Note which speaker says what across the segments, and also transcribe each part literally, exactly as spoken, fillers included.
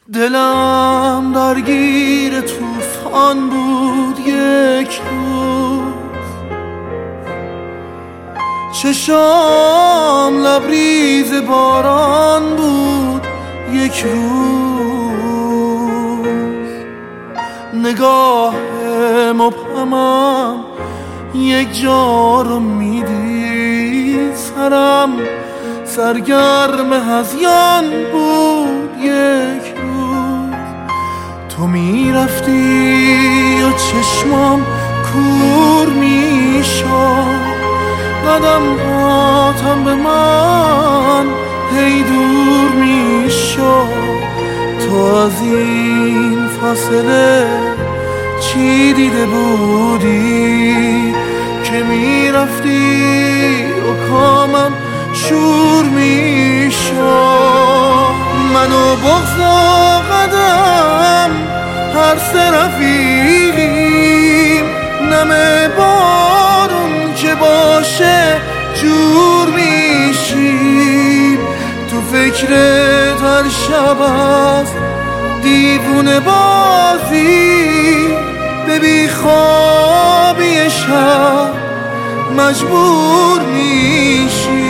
Speaker 1: دلم درگیر طوفان بود یک روز، چشام لبریز باران بود یک روز، نگاه مبهمم یک جا رو میدید، سرم سرگرم هذیان بود یک روز. تو میرفتی و چشمام کور میشد، قدم هاتم به من هی دور میشد. تو از این فاصله چی دیده بودی که میرفتی و کامم شور میشد؟ منو بغض و قدم هر سه رفیقیم، نم بارون که باشه جور میشیم. تو فکرت هر شب است دیوونه بازی، به بی خوابی شب مجبور میشی.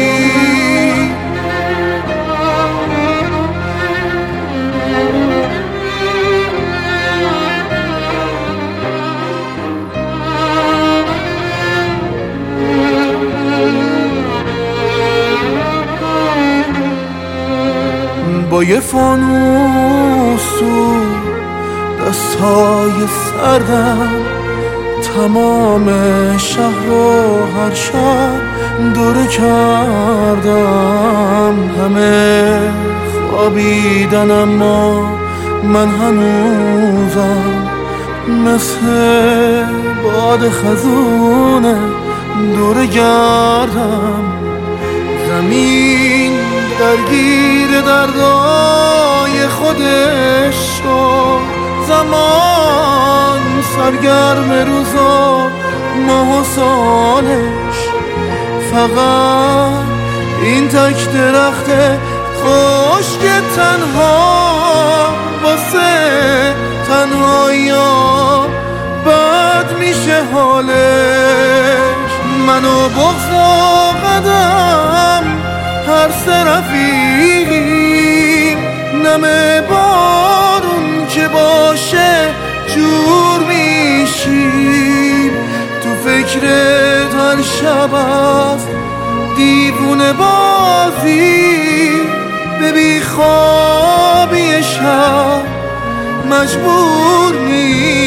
Speaker 1: با یه فانوس تو دستای سردم تمام شهر و هر شب دوره کردم. همه خوابیدن اما من هنوزم مثل باد خزونه دوره گردم. زمین درگیر دردای خودش شد، زمان سرگرم روزا ماه و سالش. فقط این تک درخت خشک تنها واسه تنهایی ها بد میشه حالش. منو بغض و قدم هر سه رفیقیم، نم بارون که باشه جور میشیم. تو فکرت هر شب است دیوونه بازی، به بی خوابی شب مجبور میشیم.